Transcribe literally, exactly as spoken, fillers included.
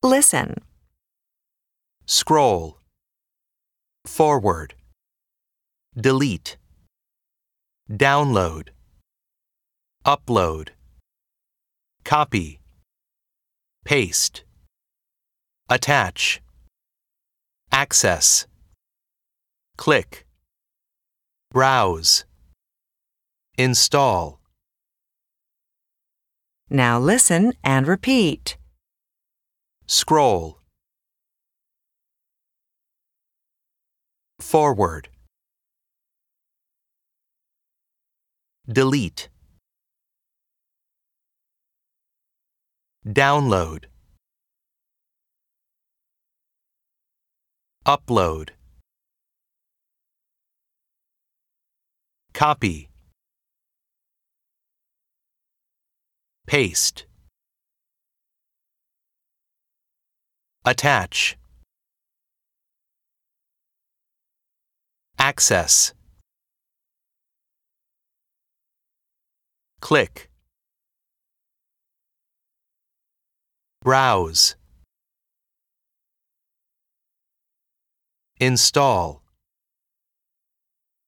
Listen. Scroll. Forward. Delete. Download. Upload. Copy. Paste. Attach. Access. Click. Browse. Install. Now listen and repeat. Scroll. Forward. Delete. Download. Upload. Copy. Paste. Attach. Access. Click. Browse. Install.